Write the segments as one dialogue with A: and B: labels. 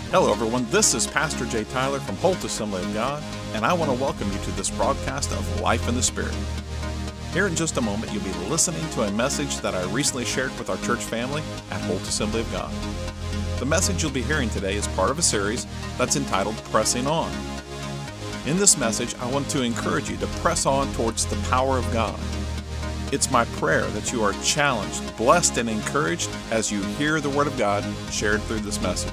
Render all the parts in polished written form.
A: Hello everyone, this is Pastor Jay Tyler from Holt Assembly of God, and I want to welcome you to this broadcast of Life in the Spirit. Here in just a moment, you'll be listening to a message that I recently shared with our church family at Holt Assembly of God. The message you'll be hearing today is part of a series that's entitled Pressing On. In this message, I want to encourage you to press on towards the power of God. It's my prayer that you are challenged, blessed, and encouraged as you hear the Word of God shared through this message.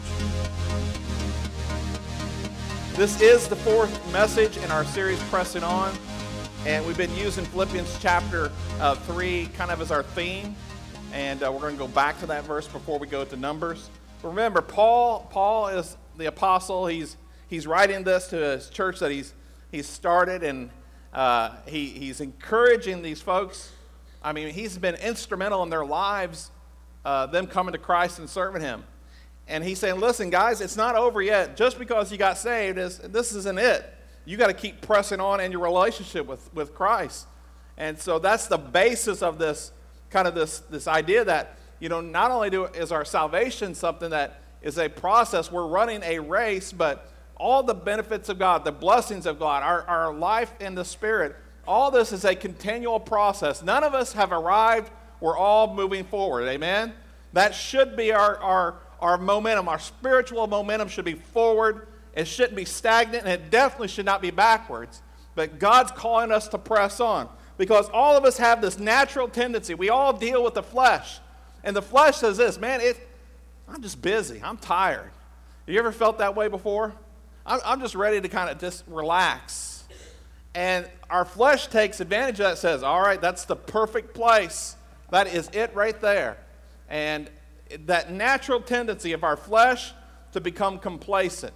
B: This is the fourth message in our series, Pressing On, and we've been using Philippians chapter 3 kind of as our theme, and we're going to go back to that verse before we go to Numbers. But remember, Paul is the apostle. He's writing this to his church that he's started, and he's encouraging these folks. I mean, he's been instrumental in their lives, them coming to Christ and serving him. And he's saying, listen, guys, it's not over yet. Just because you got saved, this isn't it. You got to keep pressing on in your relationship with Christ. And so that's the basis of this kind of this idea that, you know, not only is our salvation something that is a process, we're running a race, but all the benefits of God, the blessings of God, our life in the Spirit, all this is a continual process. None of us have arrived. We're all moving forward. Amen? That should be our momentum. Our spiritual momentum should be forward. It shouldn't be stagnant, and it definitely should not be backwards. But God's calling us to press on because all of us have this natural tendency. We all deal with the flesh. And the flesh says this, man, I'm just busy. I'm tired. Have you ever felt that way before? I'm just ready to kind of just relax. And our flesh takes advantage of that, says, all right, that's the perfect place. That is it right there. And that natural tendency of our flesh to become complacent.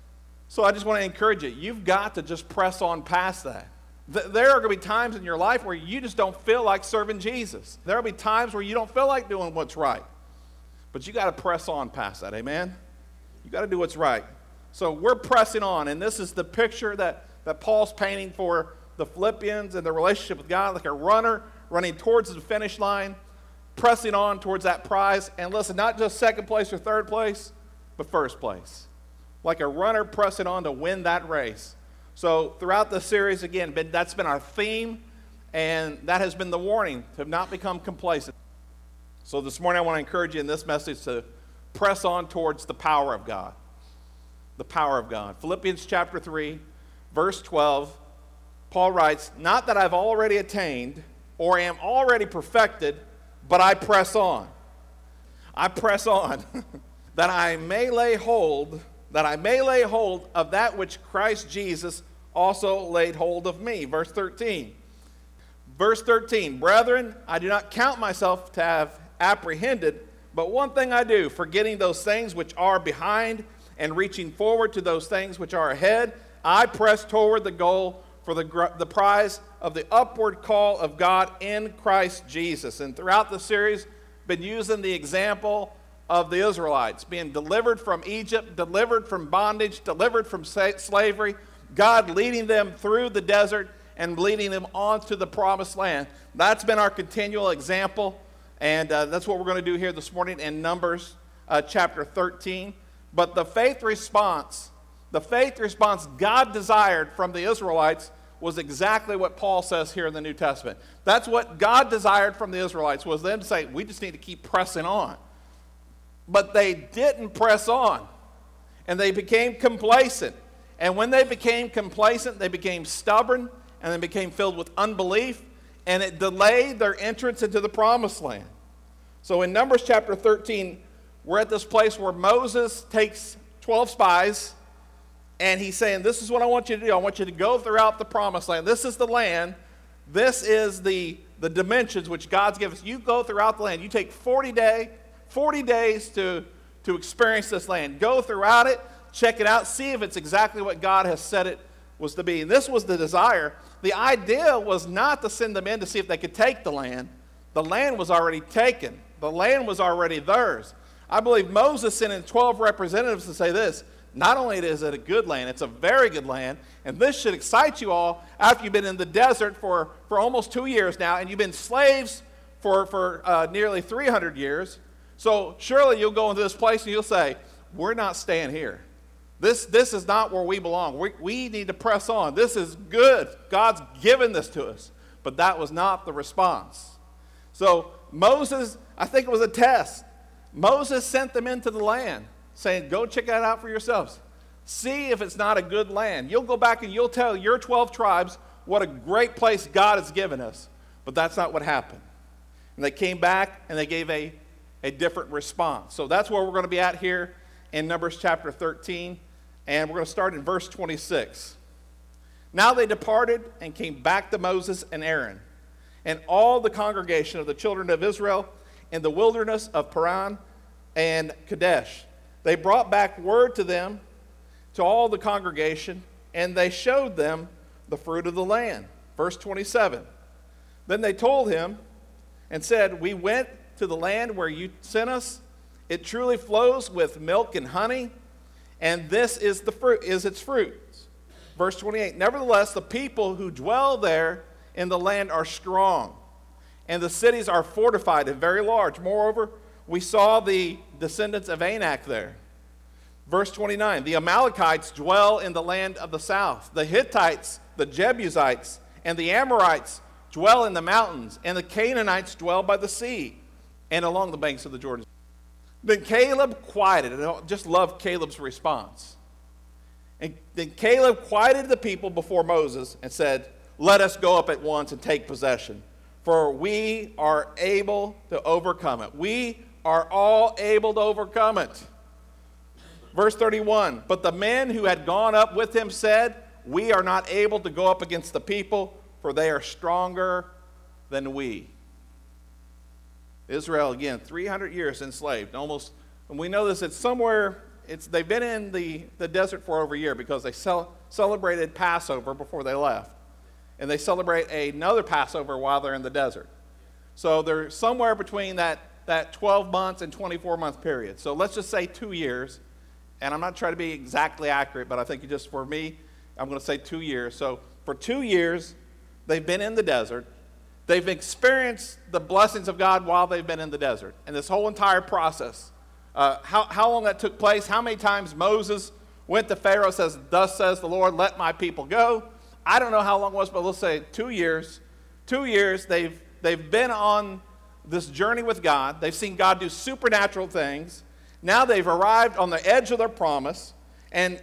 B: So I just want to encourage you. You've got to just press on past that. There are going to be times in your life where you just don't feel like serving Jesus. There will be times where you don't feel like doing what's right. But you got to press on past that, amen? You got to do what's right. So we're pressing on, and this is the picture that Paul's painting for the Philippians and the relationship with God, like a runner running towards the finish line, pressing on towards that prize. And listen, not just second place or third place, but first place. Like a runner pressing on to win that race. So throughout the series, again, that's been our theme, and that has been the warning to not become complacent. So this morning I want to encourage you in this message to press on towards the power of God. The power of God. Philippians chapter 3, verse 12, Paul writes, "Not that I've already attained or am already perfected, but I press on. I press on that I may lay hold of that which Christ Jesus also laid hold of me." Verse 13. Verse 13, "Brethren, I do not count myself to have apprehended, but one thing I do, forgetting those things which are behind and reaching forward to those things which are ahead, I press toward the goal for the prize of the upward call of God in Christ Jesus." And throughout the series, been using the example of the Israelites being delivered from Egypt, delivered from bondage, delivered from slavery, God leading them through the desert and leading them on to the promised land. That's been our continual example, and that's what we're going to do here this morning in Numbers chapter 13. But the faith response God desired from the Israelites was exactly what Paul says here in the New Testament. That's what God desired from the Israelites, was them to say, we just need to keep pressing on. But they didn't press on, and they became complacent. And when they became complacent, they became stubborn, and they became filled with unbelief, and it delayed their entrance into the promised land. So in Numbers chapter 13, we're at this place where Moses takes 12 spies, and he's saying, this is what I want you to do. I want you to go throughout the promised land. This is the land. This is the dimensions which God's given us. You go throughout the land. You take 40 days to experience this land. Go throughout it, check it out, see if it's exactly what God has said it was to be. And this was the desire. The idea was not to send them in to see if they could take the land. The land was already taken. The land was already theirs. I believe Moses sent in 12 representatives to say this: not only is it a good land, it's a very good land, and this should excite you all after you've been in the desert for almost 2 years now, and you've been slaves for nearly 300 years. So surely you'll go into this place and you'll say, we're not staying here. This is not where we belong. We need to press on. This is good. God's given this to us. But that was not the response. So Moses, I think it was a test. Moses sent them into the land, saying, go check that out for yourselves. See if it's not a good land. You'll go back and you'll tell your 12 tribes what a great place God has given us. But that's not what happened. And they came back and they gave a different response. So that's where we're going to be at here in Numbers chapter 13. And we're going to start in verse 26. Now they departed and came back to Moses and Aaron and all the congregation of the children of Israel in the wilderness of Paran and Kadesh. They brought back word to them, to all the congregation, and they showed them the fruit of the land. Verse 27. Then they told him and said, we went to the land where you sent us. It truly flows with milk and honey, and this is the fruit, is its fruits. Verse 28. Nevertheless, the people who dwell there in the land are strong, and the cities are fortified and very large. Moreover, we saw the descendants of Anak there. Verse 29, the Amalekites dwell in the land of the south. The Hittites, the Jebusites, and the Amorites dwell in the mountains, and the Canaanites dwell by the sea and along the banks of the Jordan. Then Caleb quieted, and I just love Caleb's response. And then Caleb quieted the people before Moses and said, let us go up at once and take possession, for we are able to overcome it. We are all able to overcome it. Verse 31, but the men who had gone up with him said, we are not able to go up against the people, for they are stronger than we. Israel, again, 300 years enslaved, almost, and we know this, they've been in the desert for over a year because they celebrated Passover before they left. And they celebrate another Passover while they're in the desert. So they're somewhere between that 12 months and 24-month period. So let's just say 2 years. And I'm not trying to be exactly accurate, but I think just for me, I'm going to say 2 years. So for 2 years, they've been in the desert. They've experienced the blessings of God while they've been in the desert. And this whole entire process, how long that took place, how many times Moses went to Pharaoh, says, thus says the Lord, let my people go. I don't know how long it was, but let's say 2 years. 2 years, they've been on this journey with God. They've seen God do supernatural things. Now they've arrived on the edge of their promise, and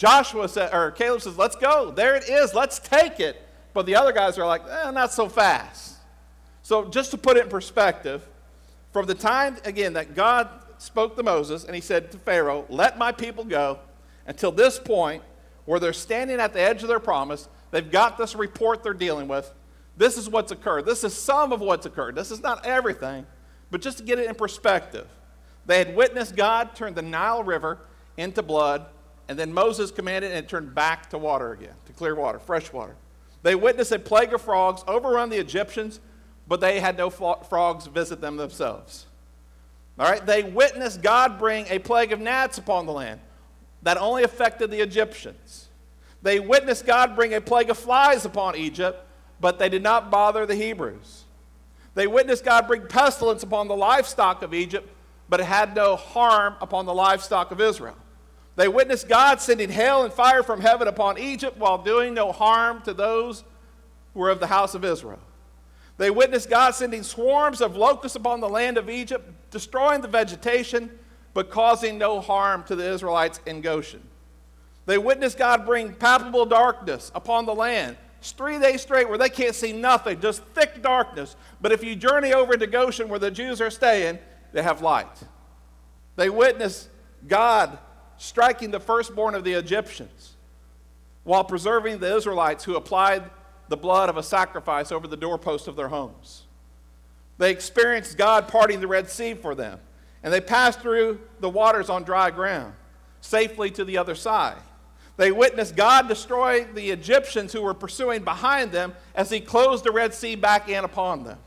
B: Caleb says, let's go. There it is. Let's take it. But the other guys are like, not so fast. So just to put it in perspective, from the time, again, that God spoke to Moses, and he said to Pharaoh, let my people go, until this point where they're standing at the edge of their promise, they've got this report they're dealing with. This is what's occurred. This is some of what's occurred. This is not everything, but just to get it in perspective. They had witnessed God turn the Nile River into blood, and then Moses commanded and it turned back to water again, to clear water, fresh water. They witnessed a plague of frogs overrun the Egyptians, but they had no frogs visit them themselves. All right, they witnessed God bring a plague of gnats upon the land that only affected the Egyptians. They witnessed God bring a plague of flies upon Egypt, but they did not bother the Hebrews. They witnessed God bring pestilence upon the livestock of Egypt, but it had no harm upon the livestock of Israel. They witnessed God sending hail and fire from heaven upon Egypt while doing no harm to those who were of the house of Israel. They witnessed God sending swarms of locusts upon the land of Egypt, destroying the vegetation, but causing no harm to the Israelites in Goshen. They witnessed God bring palpable darkness upon the land. It's 3 days straight where they can't see nothing, just thick darkness. But if you journey over to Goshen where the Jews are staying, they have light. They witnessed God striking the firstborn of the Egyptians while preserving the Israelites who applied the blood of a sacrifice over the doorpost of their homes. They experienced God parting the Red Sea for them, and they passed through the waters on dry ground safely to the other side. They witnessed God destroy the Egyptians who were pursuing behind them as he closed the Red Sea back in upon them.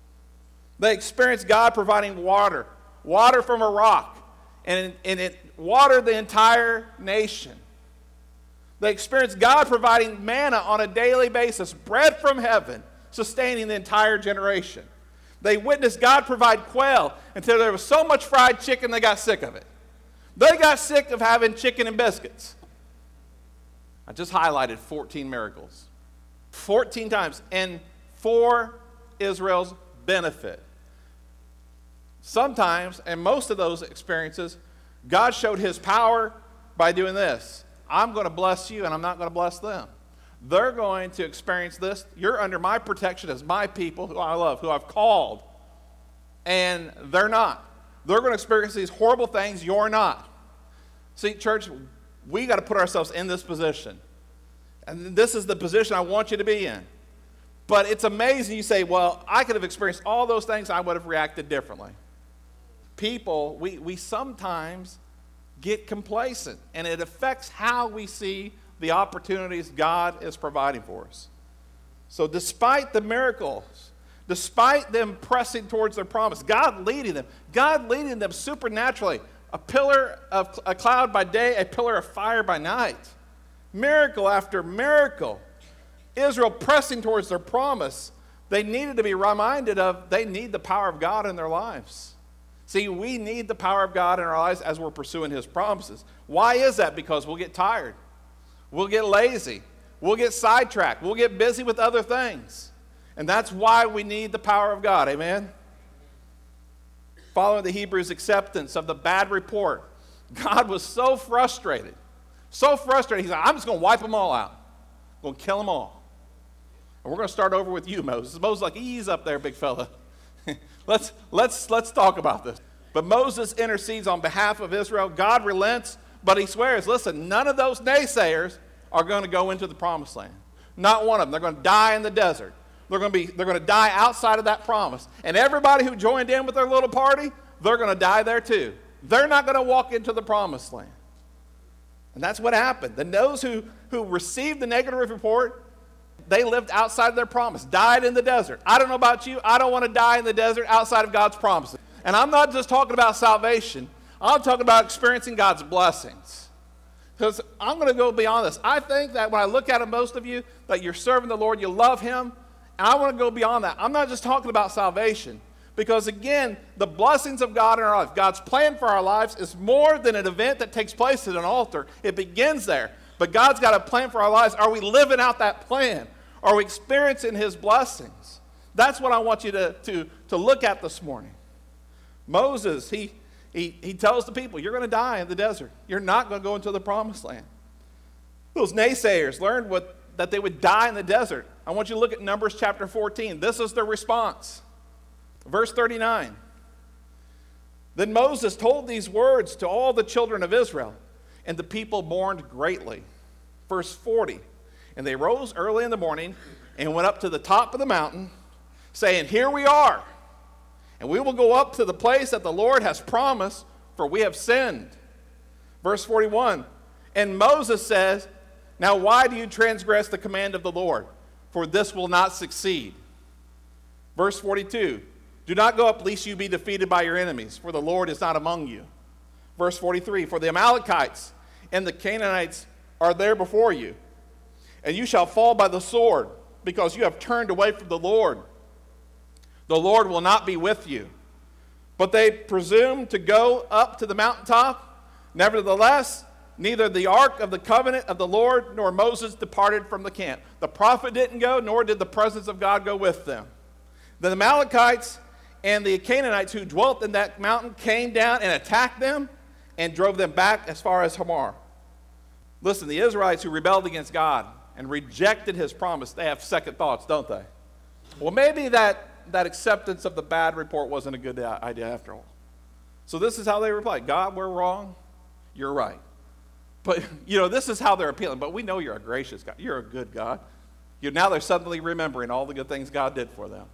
B: They experienced God providing water from a rock, and it watered the entire nation. They experienced God providing manna on a daily basis, bread from heaven, sustaining the entire generation. They witnessed God provide quail until there was so much fried chicken they got sick of it. They got sick of having chicken and biscuits. I just highlighted 14 miracles. 14 times. And for Israel's benefit. Sometimes, and most of those experiences, God showed his power by doing this. I'm going to bless you and I'm not going to bless them. They're going to experience this. You're under my protection as my people, who I love, who I've called. And they're not. They're going to experience these horrible things. You're not. See, church, we got to put ourselves in this position. And this is the position I want you to be in. But it's amazing. You say, well, I could have experienced all those things. I would have reacted differently. People, we sometimes get complacent. And it affects how we see the opportunities God is providing for us. So despite the miracles, despite them pressing towards their promise, God leading them supernaturally, a pillar of a cloud by day, a pillar of fire by night, miracle after miracle, Israel pressing towards their promise, they needed to be reminded of they need the power of God in their lives. See, we need the power of God in our lives as we're pursuing his promises. Why is that? Because we'll get tired. We'll get lazy. We'll get sidetracked. We'll get busy with other things. And that's why we need the power of God. Amen? Following the Hebrews' acceptance of the bad report, God was so frustrated. So frustrated. He said, I'm just going to wipe them all out. I'm going to kill them all. And we're going to start over with you, Moses. Moses like, ease up there, big fella. Let's talk about this. But Moses intercedes on behalf of Israel. God relents. But he swears, listen, none of those naysayers are going to go into the promised land. Not one of them. They're going to die in the desert. They're going to die outside of that promise. And everybody who joined in with their little party, they're going to die there too. They're not going to walk into the promised land. And that's what happened. And those who received the negative report, they lived outside of their promise, died in the desert. I don't know about you. I don't want to die in the desert outside of God's promises. And I'm not just talking about salvation. I'm talking about experiencing God's blessings. Because I'm going to go beyond this. I think that when I look at it, most of you, that you're serving the Lord, you love him. And I want to go beyond that. I'm not just talking about salvation. Because again, the blessings of God in our life, God's plan for our lives is more than an event that takes place at an altar. It begins there. But God's got a plan for our lives. Are we living out that plan? Are we experiencing his blessings? That's what I want you to look at this morning. Moses, he tells the people, you're going to die in the desert. You're not going to go into the promised land. Those naysayers learned that they would die in the desert. I want you to look at Numbers chapter 14. This is their response. Verse 39. Then Moses told these words to all the children of Israel, and the people mourned greatly. Verse 40. And they rose early in the morning and went up to the top of the mountain, saying, here we are. And we will go up to the place that the Lord has promised, for we have sinned. Verse 41, and Moses says, now why do you transgress the command of the Lord? For this will not succeed. Verse 42, do not go up lest you be defeated by your enemies, for the Lord is not among you. Verse 43, for the Amalekites and the Canaanites are there before you, and you shall fall by the sword, because you have turned away from the Lord. The Lord will not be with you. But they presumed to go up to the mountaintop. Nevertheless, neither the ark of the covenant of the Lord nor Moses departed from the camp. The prophet didn't go, nor did the presence of God go with them. The Amalekites and the Canaanites who dwelt in that mountain came down and attacked them and drove them back as far as Hamor. Listen, the Israelites who rebelled against God and rejected his promise, they have second thoughts, don't they? Well, maybe that acceptance of the bad report wasn't a good idea after all. So this is how they replied. God, we're wrong. You're right. But, this is how they're appealing. But we know you're a gracious God. You're a good God. Now they're suddenly remembering all the good things God did for them.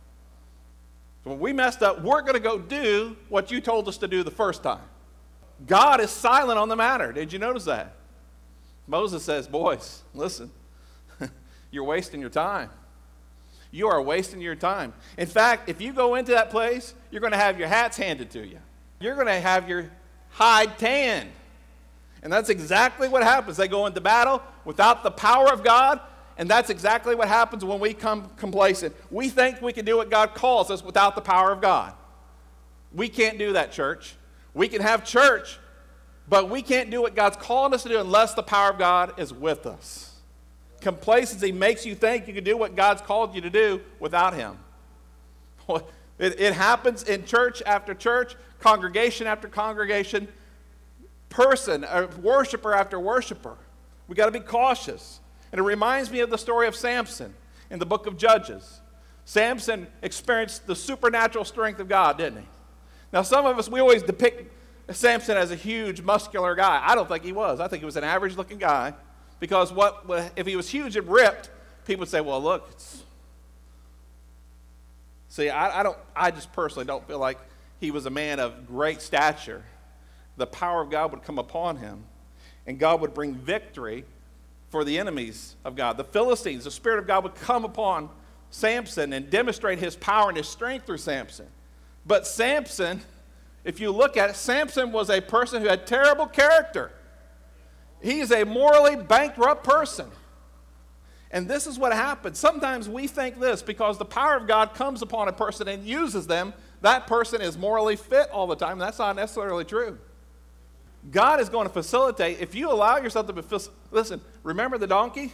B: So when we messed up, we're going to go do what you told us to do the first time. God is silent on the matter. Did you notice that? Moses says, boys, listen, you're wasting your time. You are wasting your time. In fact, if you go into that place, you're going to have your hats handed to you. You're going to have your hide tanned. And that's exactly what happens. They go into battle without the power of God, and that's exactly what happens when we come complacent. We think we can do what God calls us without the power of God. We can't do that, church. We can have church, But we can't do what God's calling us to do unless the power of God is with us. Complacency makes you think you can do what God's called you to do without him. It happens in church after church, congregation after congregation, person, worshiper after worshiper. We got to be cautious. And it reminds me of the story of Samson in the book of Judges. Samson experienced the supernatural strength of God, didn't he? Now, some of us, we always depict Samson as a huge, muscular guy. I don't think he was. I think he was an average-looking guy. Because if he was huge and ripped, people would say, well, look, See, I just personally don't feel like he was a man of great stature. The power of God would come upon him, and God would bring victory for the enemies of God. The Philistines, the Spirit of God would come upon Samson and demonstrate his power and his strength through Samson. But Samson, if you look at it, Samson was a person who had terrible character. He's a morally bankrupt person. And this is what happens. Sometimes we think this, because the power of God comes upon a person and uses them, that person is morally fit all the time. That's not necessarily true. God is going to facilitate. If you allow yourself to be, listen, remember the donkey?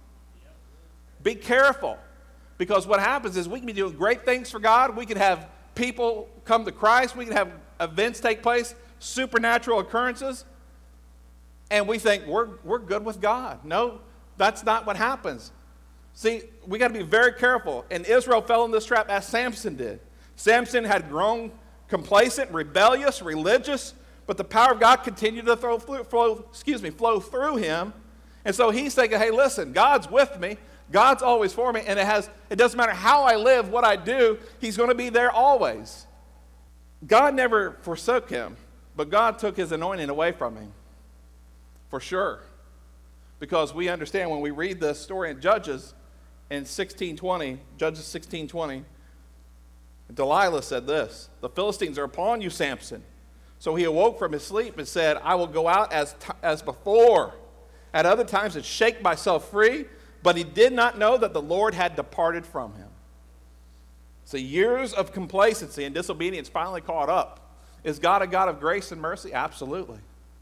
B: Be careful. Because what happens is we can be doing great things for God. We can have people come to Christ. We can have events take place, supernatural occurrences. And we think we're good with God. No, that's not what happens. See, we got to be very careful. And Israel fell in this trap as Samson did. Samson had grown complacent, rebellious, religious, but the power of God continued to flow through him. And so he's thinking, hey, listen, God's with me. God's always for me. And it doesn't matter how I live, what I do, he's going to be there always. God never forsook him, but God took his anointing away from him. For sure. Because we understand when we read this story in Judges in 16:20, Judges 16:20, Delilah said this, the Philistines are upon you, Samson. So he awoke from his sleep and said, I will go out as before. At other times and shake myself free, but he did not know that the Lord had departed from him. So years of complacency and disobedience finally caught up. Is God a God of grace and mercy? Absolutely.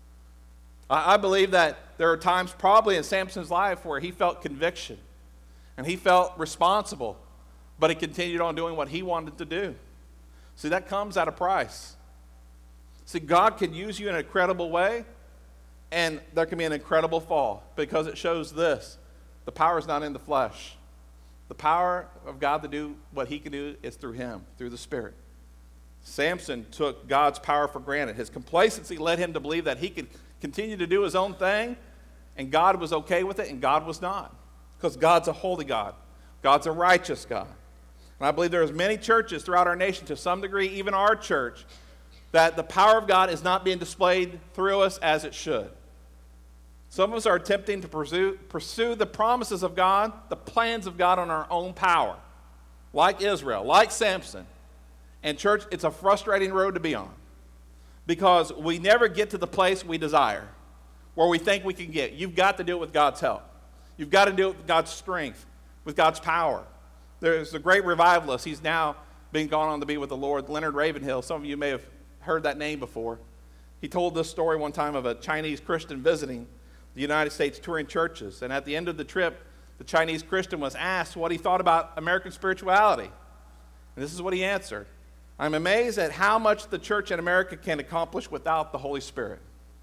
B: I believe that there are times probably in Samson's life where he felt conviction and he felt responsible, but he continued on doing what he wanted to do. See, that comes at a price. See, God can use you in an incredible way, and there can be an incredible fall because it shows this. The power is not in the flesh. The power of God to do what he can do is through him, through the Spirit. Samson took God's power for granted. His complacency led him to believe that he could continue to do his own thing, and God was okay with it, and God was not. Because God's a holy God. God's a righteous God. And I believe there's many churches throughout our nation, to some degree, even our church, that the power of God is not being displayed through us as it should. Some of us are attempting to pursue the promises of God, the plans of God on our own power, like Israel, like Samson. And church, it's a frustrating road to be on because we never get to the place we desire, where we think we can get. You've got to do it with God's help. You've got to do it with God's strength, with God's power. There's a great revivalist. He's now been gone on to be with the Lord, Leonard Ravenhill. Some of you may have heard that name before. He told this story one time of a Chinese Christian visiting the United States, touring churches. And at the end of the trip, the Chinese Christian was asked what he thought about American spirituality. And this is what he answered. I'm amazed at how much the church in America can accomplish without the Holy Spirit.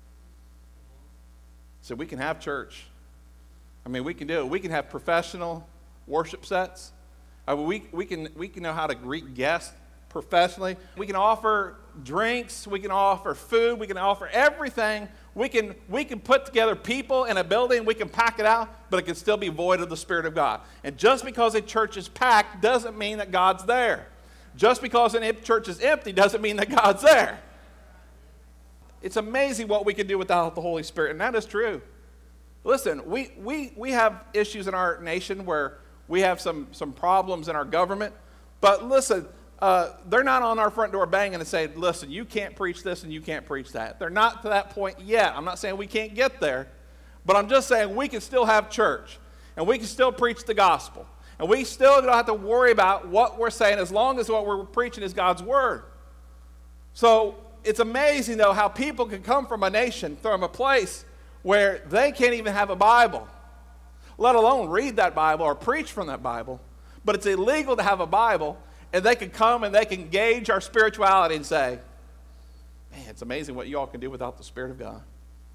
B: So we can have church. I mean, we can do it. We can have professional worship sets. We can know how to greet guests professionally. We can offer drinks. We can offer food. We can offer everything. We can put together people in a building. We can pack it out, but it can still be void of the Spirit of God. And just because a church is packed doesn't mean that God's there. Just because a church is empty doesn't mean that God's there. It's amazing what we can do without the Holy Spirit, and that is true. Listen, we have issues in our nation where we have some problems in our government, but listen, they're not on our front door banging and saying, listen, you can't preach this and you can't preach that. They're not to that point yet. I'm not saying we can't get there, but I'm just saying we can still have church, and we can still preach the gospel. And we still don't have to worry about what we're saying as long as what we're preaching is God's word. So it's amazing, though, how people can come from a nation, from a place where they can't even have a Bible, let alone read that Bible or preach from that Bible. But it's illegal to have a Bible, and they can come and they can gauge our spirituality and say, man, it's amazing what you all can do without the Spirit of God.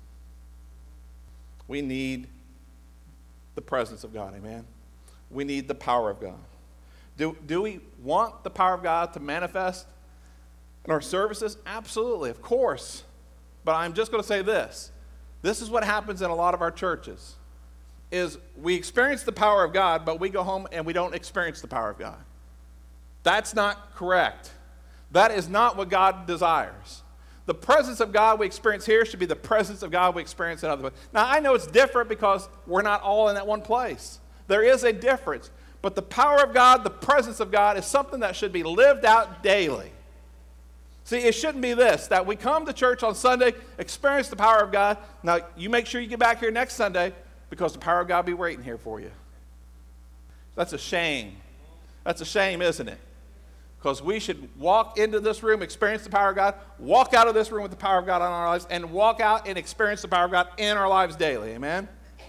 B: We need the presence of God, amen? We need the power of God. Do we want the power of God to manifest in our services? Absolutely, of course. But I'm just going to say this. This is what happens in a lot of our churches, is we experience the power of God, but we go home and we don't experience the power of God. That's not correct. That is not what God desires. The presence of God we experience here should be the presence of God we experience in other places. Now, I know it's different because we're not all in that one place. There is a difference. But the power of God, the presence of God, is something that should be lived out daily. See, it shouldn't be this, that we come to church on Sunday, experience the power of God. Now, you make sure you get back here next Sunday because the power of God will be waiting here for you. That's a shame. That's a shame, isn't it? Because we should walk into this room, experience the power of God, walk out of this room with the power of God on our lives, and walk out and experience the power of God in our lives daily. Amen?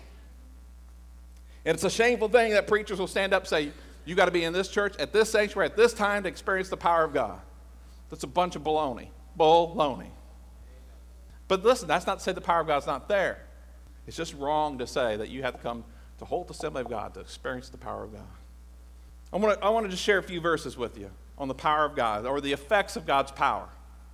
B: And it's a shameful thing that preachers will stand up and say, you got to be in this church at this sanctuary at this time to experience the power of God. That's a bunch of baloney. Baloney. But listen, that's not to say the power of God's not there. It's just wrong to say that you have to come to Holt Assembly of God to experience the power of God. I want to just share a few verses with you on the power of God, or the effects of God's power.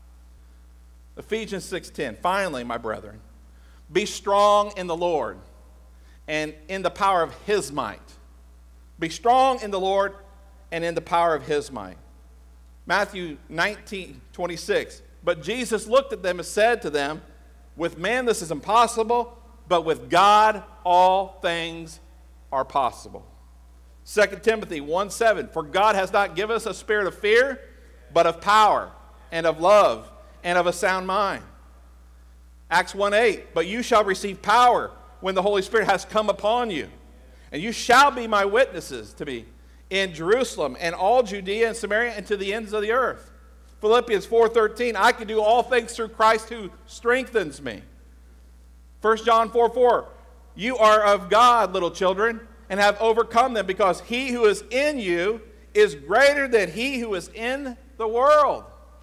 B: Ephesians 6:10, finally, my brethren, be strong in the Lord and in the power of his might. Be strong in the Lord and in the power of his might. Matthew 19:26, but Jesus looked at them and said to them, with man this is impossible, but with God all things are possible. 2 Timothy 1:7, for God has not given us a spirit of fear, but of power and of love and of a sound mind. Acts 1:8, but you shall receive power when the Holy Spirit has come upon you, and you shall be my witnesses to me in Jerusalem and all Judea and Samaria and to the ends of the earth. Philippians 4:13, I can do all things through Christ who strengthens me. 1 John 4:4, you are of God, little children, and have overcome them, because he who is in you is greater than he who is in the world.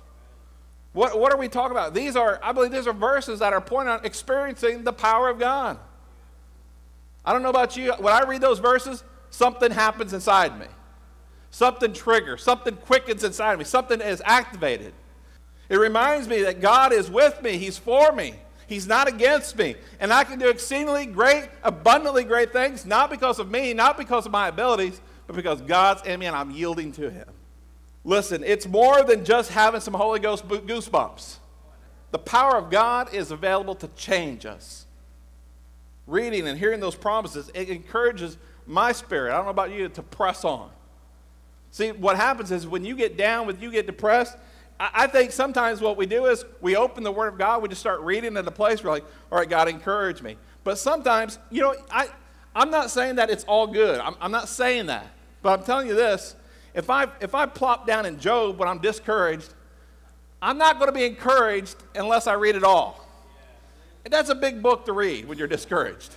B: What are we talking about? I believe these are verses that are pointing out experiencing the power of God. I don't know about you. When I read those verses, something happens inside me. Something triggers. Something quickens inside me. Something is activated. It reminds me that God is with me. He's for me. He's not against me. And I can do exceedingly great, abundantly great things, not because of me, not because of my abilities, but because God's in me and I'm yielding to him. Listen, it's more than just having some Holy Ghost goosebumps. The power of God is available to change us. Reading and hearing those promises, it encourages my spirit, I don't know about you, to press on. See, what happens is when you get down, when you get depressed, I think sometimes what we do is we open the Word of God, we just start reading at a place, we're like, all right, God, encourage me. But sometimes, I'm not saying that it's all good. I'm not saying that. But I'm telling you this, if I plop down in Job when I'm discouraged, I'm not going to be encouraged unless I read it all. And that's a big book to read when you're discouraged.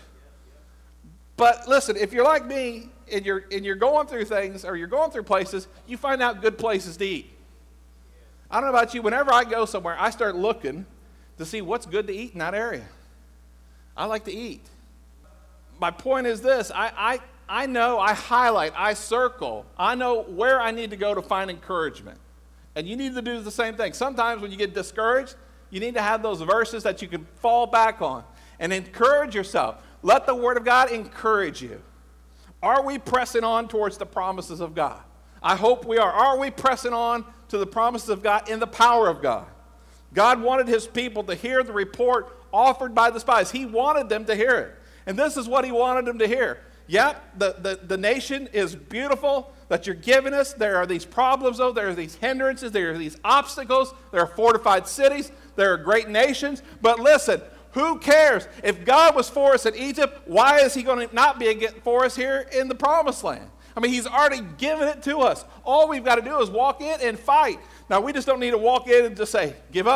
B: But listen, if you're like me and you're going through things or you're going through places, you find out good places to eat. I don't know about you, whenever I go somewhere, I start looking to see what's good to eat in that area. I like to eat. My point is this, I know, I highlight, I circle, I know where I need to go to find encouragement. And you need to do the same thing. Sometimes when you get discouraged, you need to have those verses that you can fall back on and encourage yourself. Let the Word of God encourage you. Are we pressing on towards the promises of God? I hope we are. Are we pressing on to the promises of God in the power of God? God wanted his people to hear the report offered by the spies. He wanted them to hear it. And this is what he wanted them to hear. Yep, the nation is beautiful that you're giving us. There are these problems, though. There are these hindrances. There are these obstacles. There are fortified cities. There are great nations. But listen, who cares? If God was for us in Egypt, why is he going to not be for us here in the promised land? I mean, he's already given it to us. All we've got to do is walk in and fight. Now, we just don't need to walk in and just say, give up.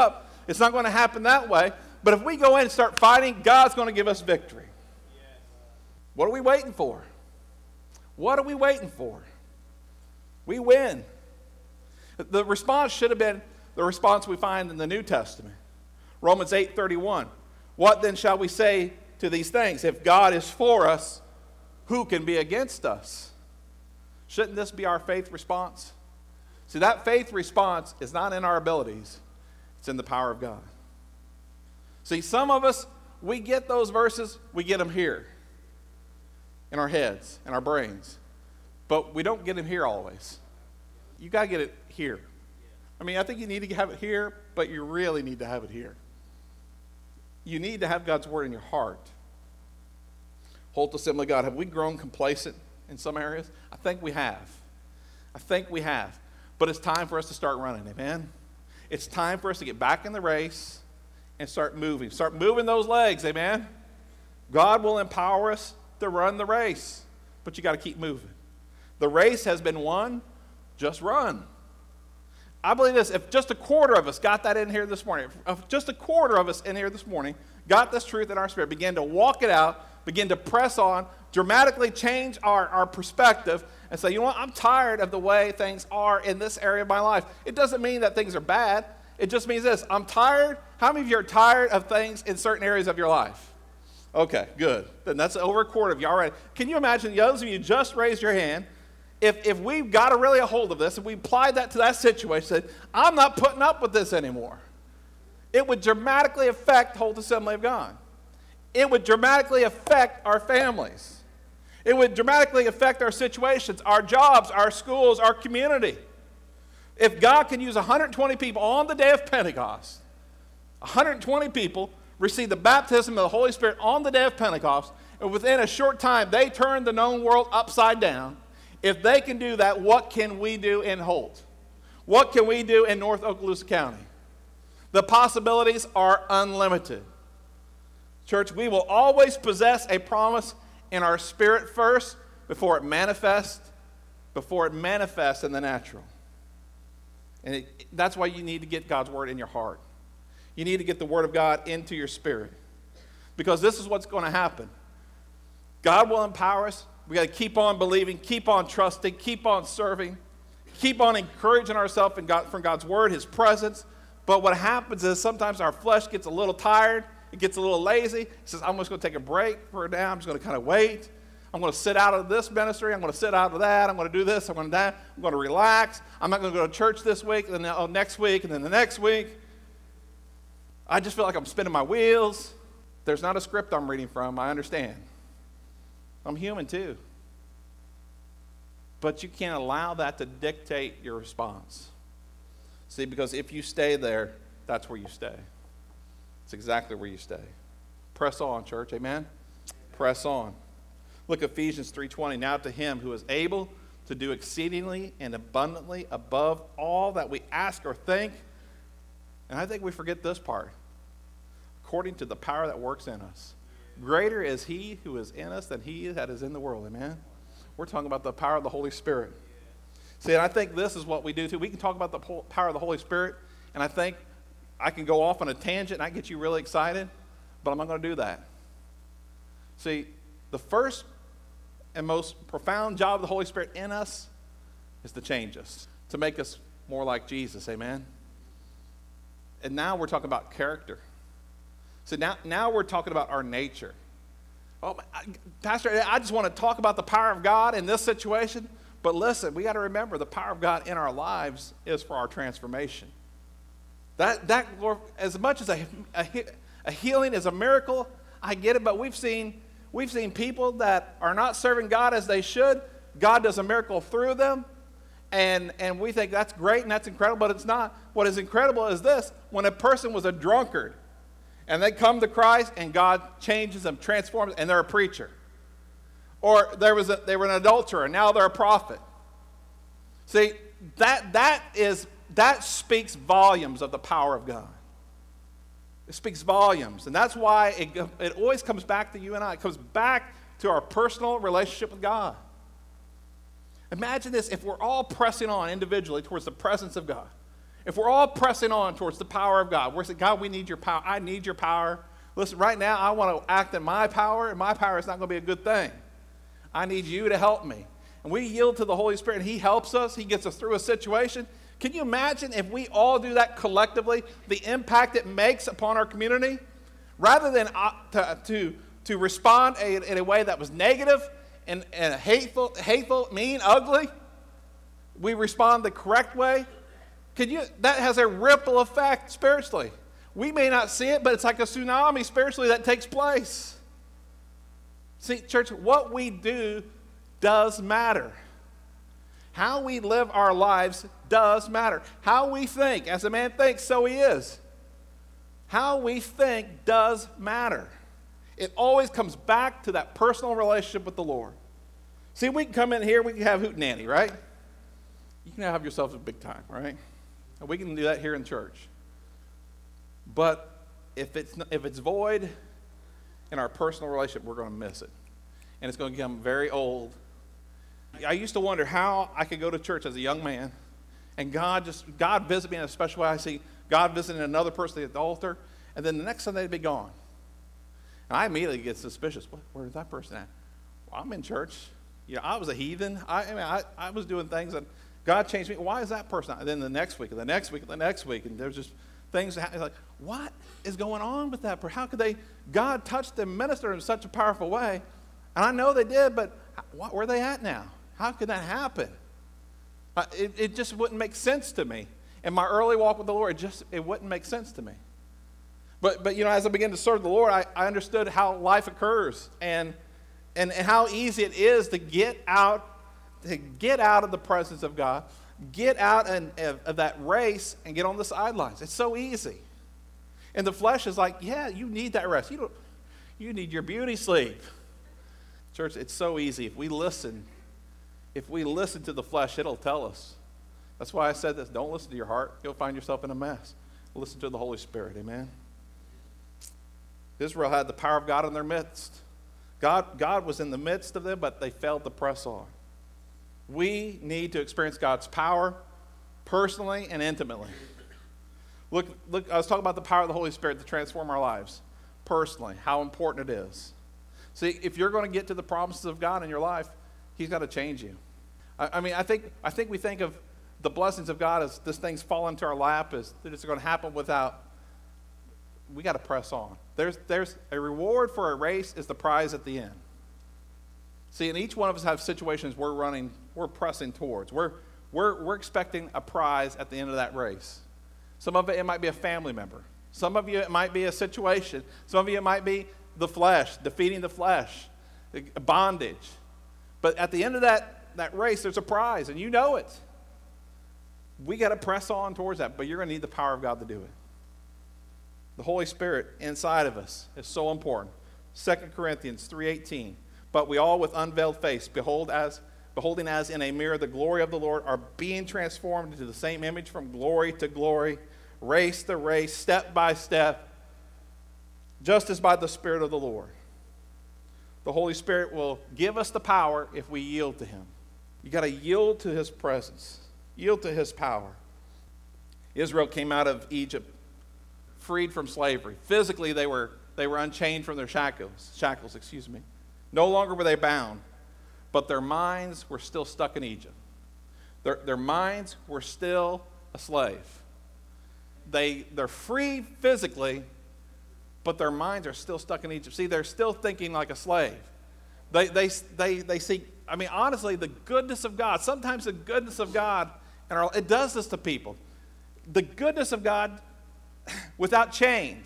B: It's not going to happen that way. But if we go in and start fighting, God's going to give us victory. What are we waiting for? What are we waiting for? We win. The response should have been the response we find in the New Testament. Romans 8:31. What then shall we say to these things? If God is for us, who can be against us? Shouldn't this be our faith response? See, that faith response is not in our abilities. It's in the power of God. See, some of us, we get those verses, we get them here in our heads, in our brains. But we don't get them here always. You got to get it here. I mean, I think you need to have it here, but you really need to have it here. You need to have God's word in your heart. Holt Assembly of God, have we grown complacent in some areas? I think we have. But it's time for us to start running, amen? It's time for us to get back in the race and start moving. Start moving those legs, amen? God will empower us to run the race, but you got to keep moving. The race has been won, just run. I believe this, if just a quarter of us got that in here this morning, if just a quarter of us in here this morning got this truth in our spirit, began to walk it out, begin to press on, dramatically change our perspective, and say, you know what, I'm tired of the way things are in this area of my life. It doesn't mean that things are bad. It just means this, I'm tired. How many of you are tired of things in certain areas of your life? Okay, good. Then that's over a quarter of you already. Can you imagine, those of you who just raised your hand, if we've got a hold of this, if we applied that to that situation, said, I'm not putting up with this anymore, it would dramatically affect Holt Assembly of God. It would dramatically affect our families. It would dramatically affect our situations, our jobs, our schools, our community. If God can use 120 people on the day of Pentecost, 120 people received the baptism of the Holy Spirit on the day of Pentecost, and within a short time they turned the known world upside down. If they can do that, what can we do in Holt? What can we do in North Okaloosa County? The possibilities are unlimited. Church, we will always possess a promise in our spirit first before it manifests in the natural. And that's why you need to get God's word in your heart. You need to get the word of God into your spirit. Because this is what's going to happen. God will empower us. We got to keep on believing, keep on trusting, keep on serving, keep on encouraging ourselves from God's word, his presence. But what happens is sometimes our flesh gets a little tired. It gets a little lazy. It says, I'm just going to take a break for now. I'm just going to kind of wait. I'm going to sit out of this ministry. I'm going to sit out of that. I'm going to do this. I'm going to that. I'm going to relax. I'm not going to go to church this week, and then next week, and then the next week. I just feel like I'm spinning my wheels. There's not a script I'm reading from. I understand. I'm human too. But you can't allow that to dictate your response. See, because if you stay there, that's where you stay. It's exactly where you stay. Press on, church. Amen? Press on. Look at Ephesians 3:20. Now to him who is able to do exceedingly and abundantly above all that we ask or think. And I think we forget this part. According to the power that works in us. Greater is he who is in us than he that is in the world. Amen? We're talking about the power of the Holy Spirit. See, and I think this is what we do too. We can talk about the power of the Holy Spirit, and I think I can go off on a tangent and I get you really excited, but I'm not going to do that. See, the first and most profound job of the Holy Spirit in us is to change us, to make us more like Jesus. Amen? And now we're talking about character. So now we're talking about our nature. Oh, Pastor, I just want to talk about the power of God in this situation. But listen, we got to remember the power of God in our lives is for our transformation. That as much as a healing is a miracle, I get it. But we've seen people that are not serving God as they should. God does a miracle through them. And we think that's great and that's incredible, but it's not. What is incredible is this: when a person was a drunkard, and they come to Christ, and God changes them, transforms, and they're a preacher. Or they were an adulterer, and now they're a prophet. See, that speaks volumes of the power of God. It speaks volumes, and that's why it always comes back to you and I. It comes back to our personal relationship with God. Imagine this: if we're all pressing on individually towards the presence of God, if we're all pressing on towards the power of God, we're saying, God, we need your power. I need your power. Listen, right now, I want to act in my power, and my power is not going to be a good thing. I need you to help me. And we yield to the Holy Spirit, and he helps us. He gets us through a situation. Can you imagine if we all do that collectively, the impact it makes upon our community? Rather than to respond in a way that was negative and hateful, mean, ugly, we respond the correct way. That has a ripple effect spiritually. We may not see it, but it's like a tsunami spiritually that takes place. See, church, what we do does matter. How we live our lives does matter. How we think, as a man thinks, so he is. How we think does matter. It always comes back to that personal relationship with the Lord. See, we can come in here, we can have hootenanny, right? You can have yourself a big time, right? And we can do that here in church. But if it's void in our personal relationship, we're going to miss it. And it's going to become very old. I used to wonder how I could go to church as a young man and God visit me in a special way. I see God visiting another person at the altar, and then the next Sunday they'd be gone. And I immediately get suspicious. Where's that person at? Well, I'm in church. I was a heathen. I was doing things that God changed me. Why is that person not? And then the next week, and the next week, and the next week, and there's just things that happen. Like, what is going on with that person? How could God touched them, ministered in such a powerful way? And I know they did, but where are they at now? How could that happen? It just wouldn't make sense to me. In my early walk with the Lord, it wouldn't make sense to me. But as I began to serve the Lord, I understood how life occurs and how easy it is to get out of the presence of God, get out of that race and get on the sidelines. It's so easy. And the flesh is like, yeah, you need that rest. You need your beauty sleep. Church, it's so easy. If we listen to the flesh, it'll tell us. That's why I said this. Don't listen to your heart. You'll find yourself in a mess. Listen to the Holy Spirit. Amen. Israel had the power of God in their midst. God was in the midst of them, but they failed to press on. We need to experience God's power personally and intimately. Look, I was talking about the power of the Holy Spirit to transform our lives personally, how important it is. See, if you're going to get to the promises of God in your life, he's got to change you. I think we think of the blessings of God as this thing's fall into our lap, as that it's going to happen without. We got to press on. There's a reward for a race is the prize at the end. See, and each one of us have situations we're pressing towards. We're expecting a prize at the end of that race. Some of it might be a family member. Some of you, it might be a situation. Some of you, it might be the flesh, defeating the flesh, bondage. But at the end of that race, there's a prize, and you know it. We got to press on towards that, but you're going to need the power of God to do it. The Holy Spirit inside of us is so important. 2 Corinthians 3:18. But we all with unveiled face, beholding as in a mirror the glory of the Lord, are being transformed into the same image from glory to glory, race to race, step by step, just as by the Spirit of the Lord. The Holy Spirit will give us the power if we yield to him. You got to yield to his presence, yield to his power. Israel came out of Egypt freed from slavery. Physically, they were unchained from their shackles. No longer were they bound, but their minds were still stuck in Egypt. Their minds were still a slave. They're free physically, but their minds are still stuck in Egypt. See, they're still thinking like a slave. They see, honestly, the goodness of God. Sometimes the goodness of God, it does this to people. The goodness of God without change.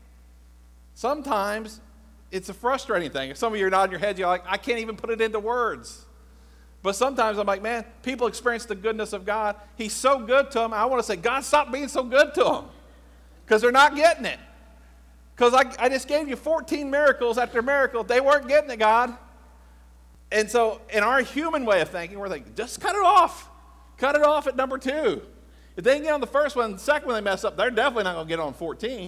B: Sometimes it's a frustrating thing. If some of you are nodding your head, you're like, I can't even put it into words. But sometimes I'm like, man, people experience the goodness of God. He's so good to them. I want to say, God, stop being so good to them. Because they're not getting it. Because I just gave you 14 miracles after miracle. They weren't getting it, God. And so in our human way of thinking, we're thinking, just cut it off. Cut it off at number 2. If they can get on the first one, the second one they mess up, they're definitely not going to get on 14.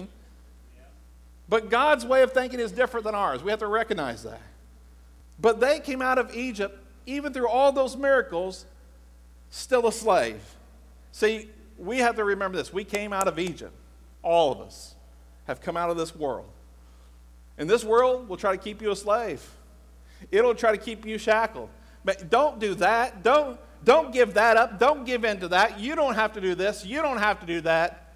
B: But God's way of thinking is different than ours. We have to recognize that. But they came out of Egypt, even through all those miracles, still a slave. See, we have to remember this. We came out of Egypt. All of us have come out of this world. And this world will try to keep you a slave. It'll try to keep you shackled. But don't do that. Don't give that up. Don't give in to that. You don't have to do this. You don't have to do that.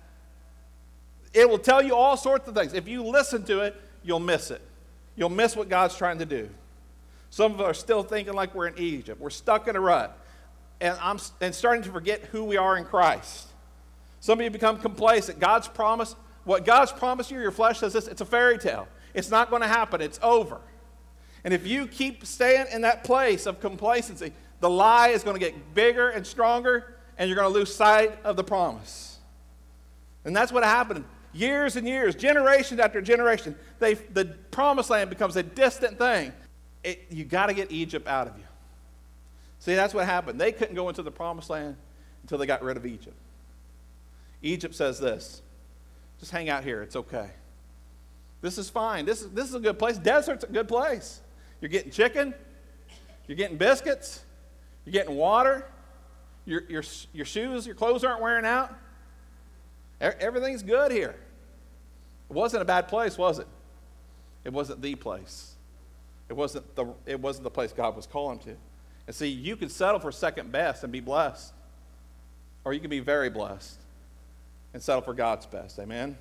B: It will tell you all sorts of things. If you listen to it, you'll miss it. You'll miss what God's trying to do. Some of us are still thinking like we're in Egypt. We're stuck in a rut. And starting to forget who we are in Christ. Some of you become complacent. What God's promised you, your flesh says this, it's a fairy tale. It's not going to happen. It's over. And if you keep staying in that place of complacency, the lie is going to get bigger and stronger, and you're going to lose sight of the promise. And that's what happened. Years and years, generation after generation, the promised land becomes a distant thing. You got to get Egypt out of you. See, that's what happened. They couldn't go into the promised land until they got rid of Egypt. Egypt says this, just hang out here, it's okay. This is fine. This is a good place. Desert's a good place. You're getting chicken, you're getting biscuits, you're getting water, your shoes, your clothes aren't wearing out. Everything's good here. It wasn't a bad place, was it? It wasn't the place. It wasn't the place God was calling to. And see, you could settle for second best and be blessed. Or you can be very blessed and settle for God's best. Amen?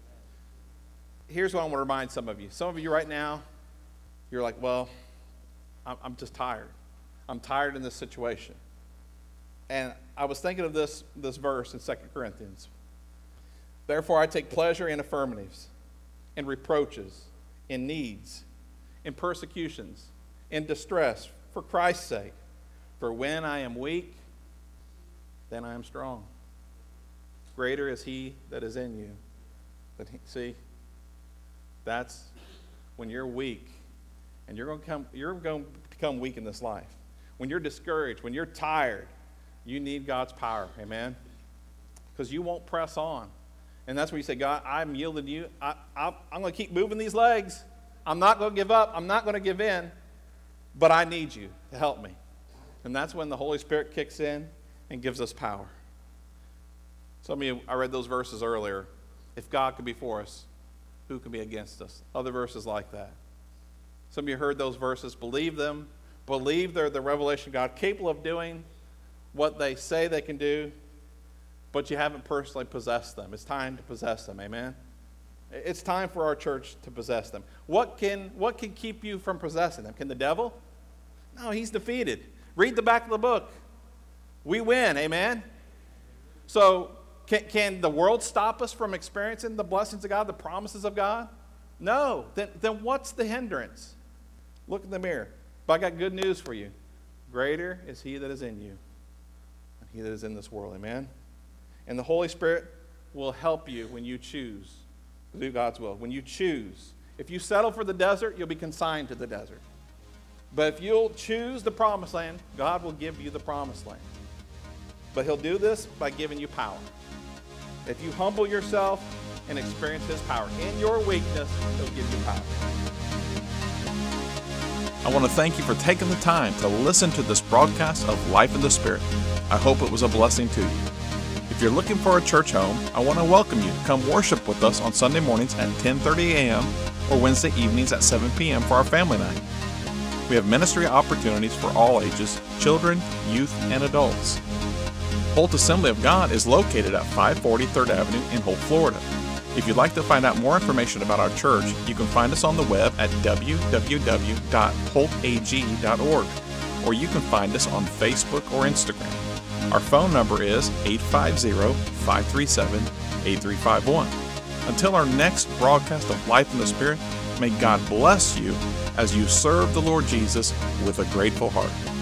B: Here's what I want to remind some of you. Some of you right now, you're like, well, I'm just tired. I'm tired in this situation. And I was thinking of this verse in 2 Corinthians. Therefore I take pleasure in infirmities, in reproaches, in needs, in persecutions, in distress, for Christ's sake. For when I am weak, then I am strong. Greater is he that is in you. See, that's when you're weak, and you're going to become weak in this life. When you're discouraged, when you're tired, you need God's power. Amen? Because you won't press on. And that's where you say, God, I'm yielding to you. I'm going to keep moving these legs. I'm not going to give up. I'm not going to give in. But I need you to help me. And that's when the Holy Spirit kicks in and gives us power. Some of you, I read those verses earlier. If God could be for us, who can be against us? Other verses like that. Some of you heard those verses. Believe them. Believe they're the revelation of God, capable of doing what they say they can do, but you haven't personally possessed them. It's time to possess them. Amen? It's time for our church to possess them. What can keep you from possessing them? Can the devil? No, he's defeated. Read the back of the book. We win. Amen? So can the world stop us from experiencing the blessings of God, the promises of God? No. Then what's the hindrance? Look in the mirror. But I got good news for you. Greater is he that is in you than he that is in this world. Amen? And the Holy Spirit will help you when you choose to do God's will. When you choose. If you settle for the desert, you'll be consigned to the desert. But if you'll choose the promised land, God will give you the promised land. But he'll do this by giving you power. If you humble yourself and experience his power, in your weakness, he'll give you power.
A: I want to thank you for taking the time to listen to this broadcast of Life in the Spirit. I hope it was a blessing to you. If you're looking for a church home, I want to welcome you to come worship with us on Sunday mornings at 10:30 a.m. or Wednesday evenings at 7 p.m. for our family night. We have ministry opportunities for all ages, children, youth, and adults. Holt Assembly of God is located at 540 3rd Avenue in Holt, Florida. If you'd like to find out more information about our church, you can find us on the web at www.holtag.org, or you can find us on Facebook or Instagram. Our phone number is 850-537-8351. Until our next broadcast of Life in the Spirit, may God bless you as you serve the Lord Jesus with a grateful heart.